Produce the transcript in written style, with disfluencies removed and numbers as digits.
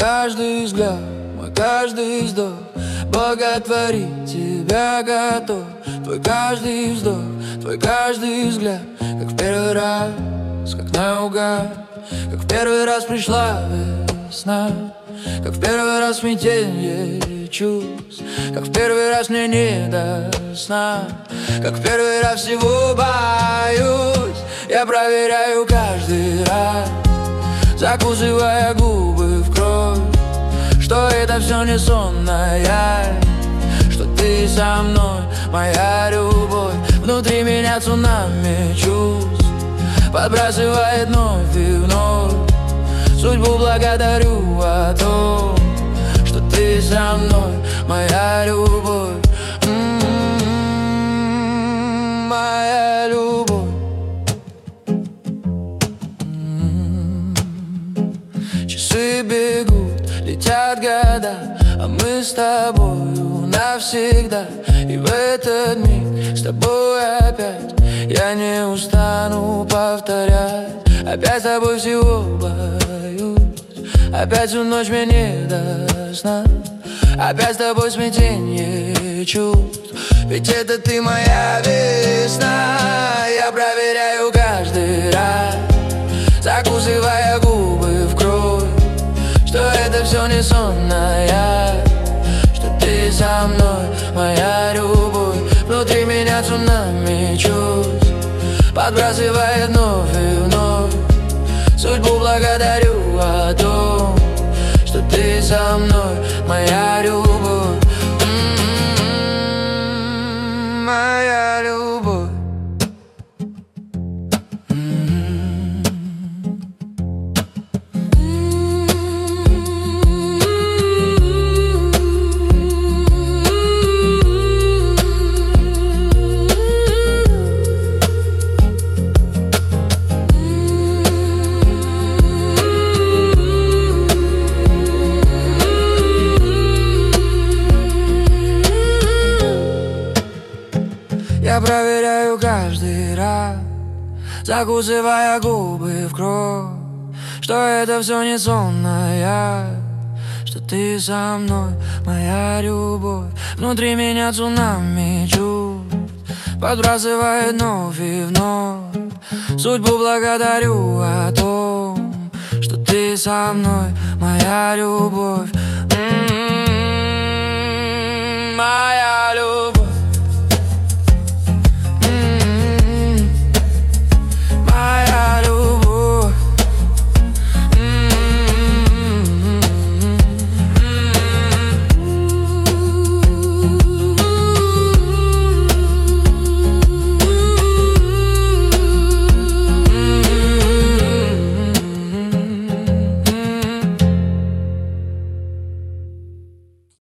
каждый взгляд, мой каждый вздох боготворить тебя готов. Твой каждый вздох, твой каждый взгляд, как в первый раз, как наугад, как в первый раз пришла весна, как в первый раз смятенье чувств, как в первый раз мне не до сна, как в первый раз всего боюсь. Я проверяю каждый раз, закусывая губы в кровь, что это все не сонная, что ты со мной, моя любовь. Внутри меня цунами чувств подбрасывает вновь и вновь. Судьбу благодарю о том, что ты со мной, моя любовь. Моя любовь. Часы бегут, летят года, а мы с тобою навсегда. И в этот миг с тобой опять я не устану повторять. Опять с тобой всего боюсь, опять всю ночь мне не до сна, опять с тобой смятенье чувств, ведь это ты моя весна. Я проверяю каждый раз, закусывая губы в кровь, что это все не сонная, что ты со мной, моя любовь. Внутри меня цунами чувств подбрасывает вновь и вновь. Судьбу благодарю о том, что ты со мной, моя любовь. Моя любовь. Я проверяю каждый раз, закусывая губы в кровь, что это все не сонная, что ты со мной, моя любовь. Внутри меня цунами чувств подбрасывает вновь и вновь. Судьбу благодарю о том, что ты со мной, моя любовь. Моя